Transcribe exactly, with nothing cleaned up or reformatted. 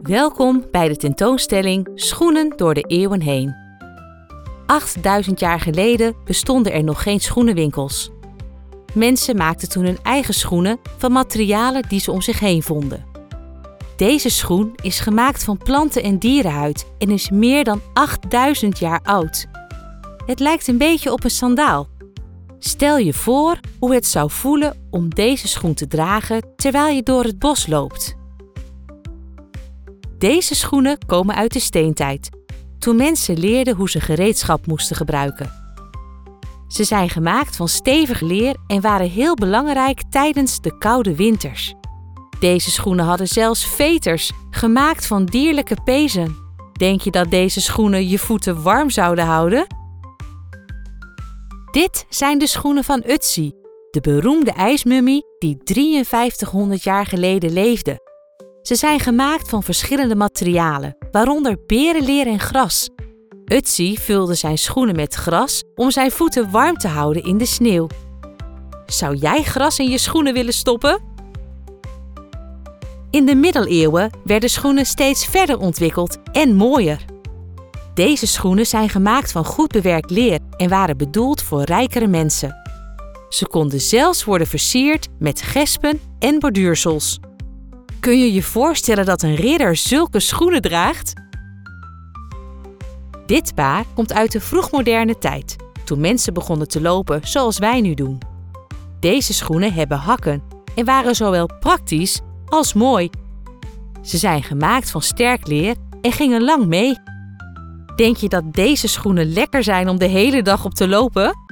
Welkom bij de tentoonstelling Schoenen door de eeuwen heen. achtduizend jaar geleden bestonden er nog geen schoenenwinkels. Mensen maakten toen hun eigen schoenen van materialen die ze om zich heen vonden. Deze schoen is gemaakt van planten- en dierenhuid en is meer dan achtduizend jaar oud. Het lijkt een beetje op een sandaal. Stel je voor hoe het zou voelen om deze schoen te dragen terwijl je door het bos loopt. Deze schoenen komen uit de steentijd, toen mensen leerden hoe ze gereedschap moesten gebruiken. Ze zijn gemaakt van stevig leer en waren heel belangrijk tijdens de koude winters. Deze schoenen hadden zelfs veters, gemaakt van dierlijke pezen. Denk je dat deze schoenen je voeten warm zouden houden? Dit zijn de schoenen van Ötzi, de beroemde ijsmummie die drieënvijftighonderd jaar geleden leefde. Ze zijn gemaakt van verschillende materialen, waaronder berenleer en gras. Ötzi vulde zijn schoenen met gras om zijn voeten warm te houden in de sneeuw. Zou jij gras in je schoenen willen stoppen? In de middeleeuwen werden schoenen steeds verder ontwikkeld en mooier. Deze schoenen zijn gemaakt van goed bewerkt leer en waren bedoeld voor rijkere mensen. Ze konden zelfs worden versierd met gespen en borduursels. Kun je je voorstellen dat een ridder zulke schoenen draagt? Dit paar komt uit de vroegmoderne tijd, toen mensen begonnen te lopen zoals wij nu doen. Deze schoenen hebben hakken en waren zowel praktisch als mooi. Ze zijn gemaakt van sterk leer en gingen lang mee. Denk je dat deze schoenen lekker zijn om de hele dag op te lopen?